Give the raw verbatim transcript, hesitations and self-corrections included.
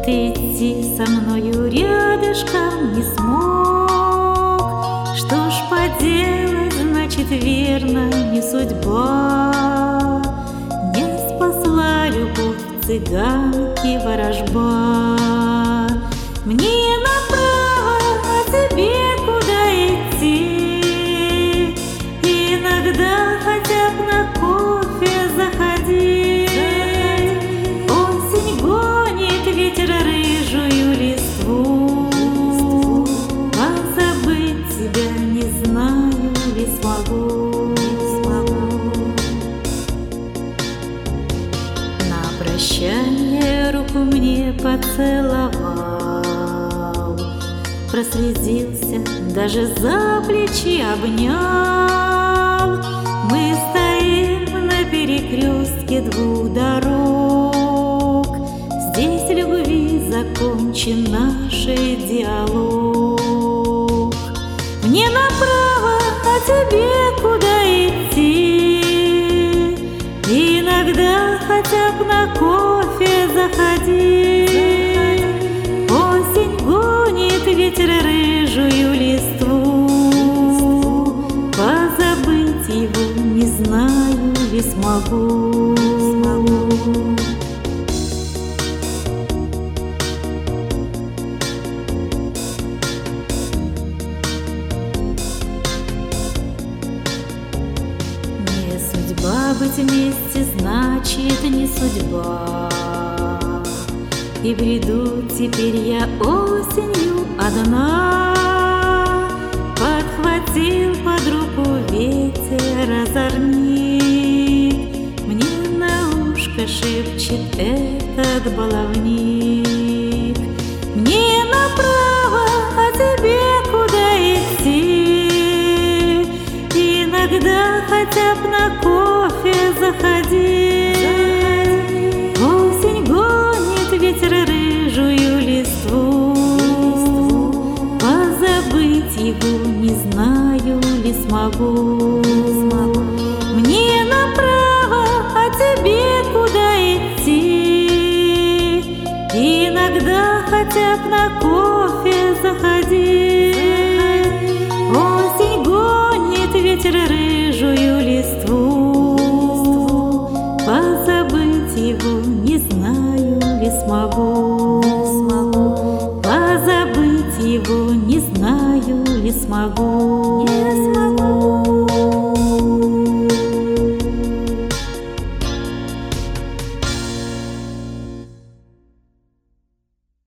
ты идти со мною рядышком не смог. Что ж поделать, значит, верно, не судьба. Не спасла любовь цыганки ворожба. Мне направо, а тебе куда идти? Иногда хотя бы на кофе заходи. Осень гонит ветер рыжую листву. Позабыть тебя не знаю ли смогу. На прощание руку мне поцеловал, прослезился, даже за плечи обнял. Мы стоим на перекрестке двух дорог. Здесь любви закончен наш диалог. Мне направо, а тебе куда идти? Иногда хотя бы на кофе заходи. Осень гонит ветер рыжую листву. Позабыть его не знаю ли смогу. Не судьба быть вместе, значит не судьба. И бреду теперь я осенью одна. Подхватил под руку ветер озорник. Мне на ушко шепчет этот баловник. Мне направо, а тебе куда идти? Иногда хотя бы на кофе заходи. Осень гонит ветер рыжую листву. Позабыть его не знаю ли смогу. Мне направо, а тебе куда идти? Иногда хотя бы на кофе заходи. Осень гонит ветер рыжую листву. Позабыть его не знаю ли смогу. Позабыть его не знаю ли смогу.